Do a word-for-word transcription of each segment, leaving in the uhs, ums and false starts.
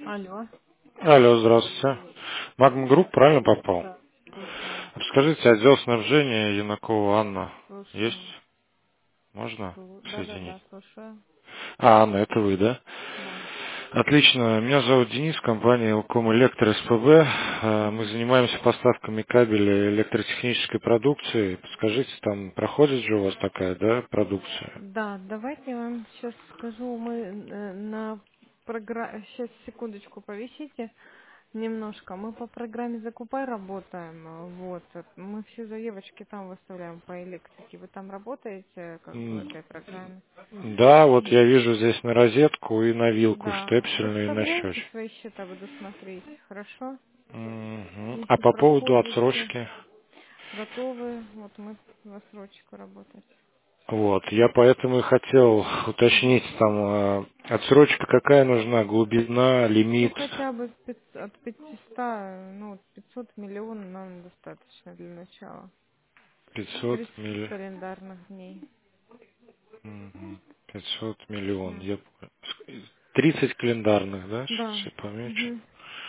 Алло. Алло, здравствуйте. Магм Групп правильно попал? Да, слушаю. Скажите, отдел снабжения Янакова Анна есть? Слушаю. Можно Слу- соединить? Да-да-да, слушаю. А, Анна, это вы, да? Да. Отлично. Меня зовут Денис, компания Элком Электро СПБ. Э, Мы Мгм. занимаемся поставками кабеля и электротехнической продукции. Скажите, там проходит же у вас такая, да, продукция? Да, давайте я вам сейчас скажу. Мы э, на программе... Сейчас, секундочку, повисите немножко. Мы по программе «Закупай» работаем. э, Вот. э, Мы все заявочки там выставляем по электрике. Вы там работаете как бы в М, этой программе? Да, вот я вижу здесь на розетку и на вилку Да. штепсельную и на Выставляйте счетчик. свои счета, буду смотреть. Хорошо? Мгм. А Если по поводу проходите... отсрочки? Готовы, вот мы в отсрочку работать. Вот, я поэтому и хотел уточнить, там, э, отсрочка какая нужна, глубина, Ну, лимит, хотя бы пят- от пятисот, ну, пятьсот миллионов нам достаточно для начала. пятьсот тридцать милли... календарных дней. Мгм. пятьсот миллион, М. я понял. тридцать календарных, да, Да. сейчас я помечу. Мгм.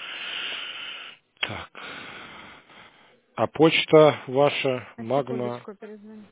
Так. А почта ваша, А Магма, секундочку, перезвоню.